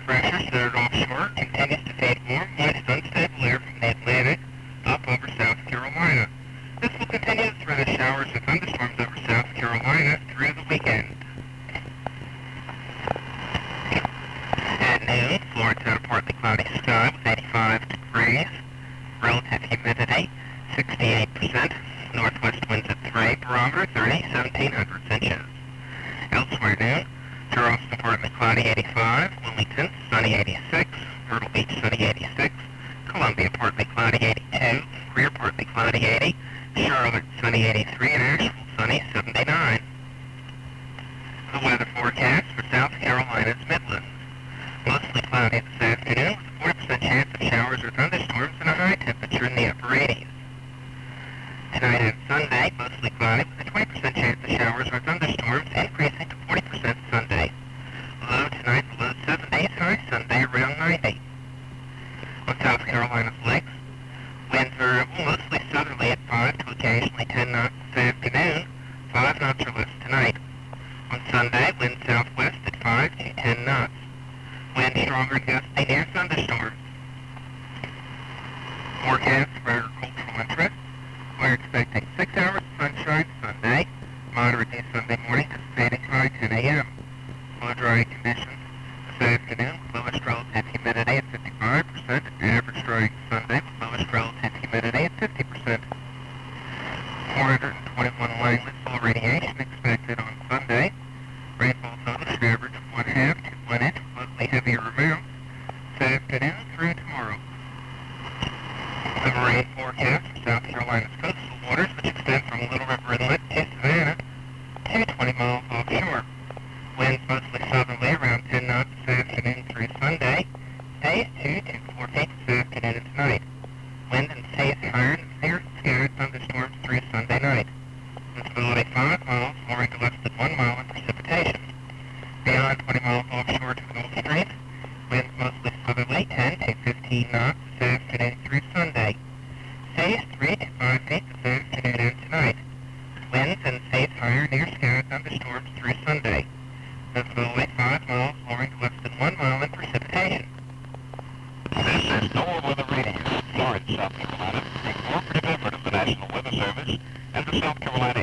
pressure centered offshore continues to feed warm, moist, unstable air from the Atlantic up over South Carolina. This will continue to threaten showers and thunderstorms over South Carolina through the weekend. At noon, Florida had a partly cloudy sky with 85 degrees. Relative humidity, 68%. Northwest winds at 3, barometer 30, 1700 inches. Elsewhere noon, Charleston partly cloudy 85, Wilmington sunny 86, Myrtle Beach sunny 86, Columbia partly cloudy 82, Greer partly cloudy 80, Charlotte sunny 83, and Asheville sunny 79. The weather forecast for South Carolina's Midlands. Mostly cloudy this afternoon with a 40% chance of showers or thunderstorms and a high temperature in the upper 80s. Tonight and Sunday, mostly cloudy with a 20% chance of showers or thunderstorms, increasing to 40% Sunday. Low tonight below 70s, high Sunday around 90. On South Carolina's lakes, winds are mostly southerly at 5 to occasionally 10 knots this afternoon, 5 knots or less tonight. On Sunday, wind southwest at 5 to 10 knots. Wind stronger and gusty near thunderstorms. Forecast for agricultural interest. We're expecting 6 hours of sunshine Sunday, moderate near Sunday morning, anticipating high 10 a.m. Low dry conditions this afternoon, lowest relative humidity at 55%, average dry Sunday with lowest relative humidity at 50%. 421 Langley full radiation expected on Sunday. Rainfall total should average 1/2 to 1 inch, mostly heavier amounts this afternoon through tomorrow. The marine forecast for South Carolina's coastal waters, which extend from Little River Inlet to Savannah, to 20 miles offshore. Winds mostly southerly around 10 knots this afternoon through Sunday. Stays 2 to 4 feet this afternoon and tonight. Wind and stays higher and clear scattered thunderstorms through Sunday night. Visibility 5 miles, mooring to less than 1 mile in precipitation. Beyond 20 miles offshore to the Gulf Stream, winds mostly southerly 10 to 15 knots this afternoon through Sunday. Stays 3 to 5 feet this afternoon and tonight. Winds and stays higher near scattered thunderstorms through Sunday. Visibility 5 miles, mooring to less than 1 mile in precipitation. This is NOAA Weather Radio, Florence, South Carolina, a cooperative effort of the National Weather Service and the South Carolina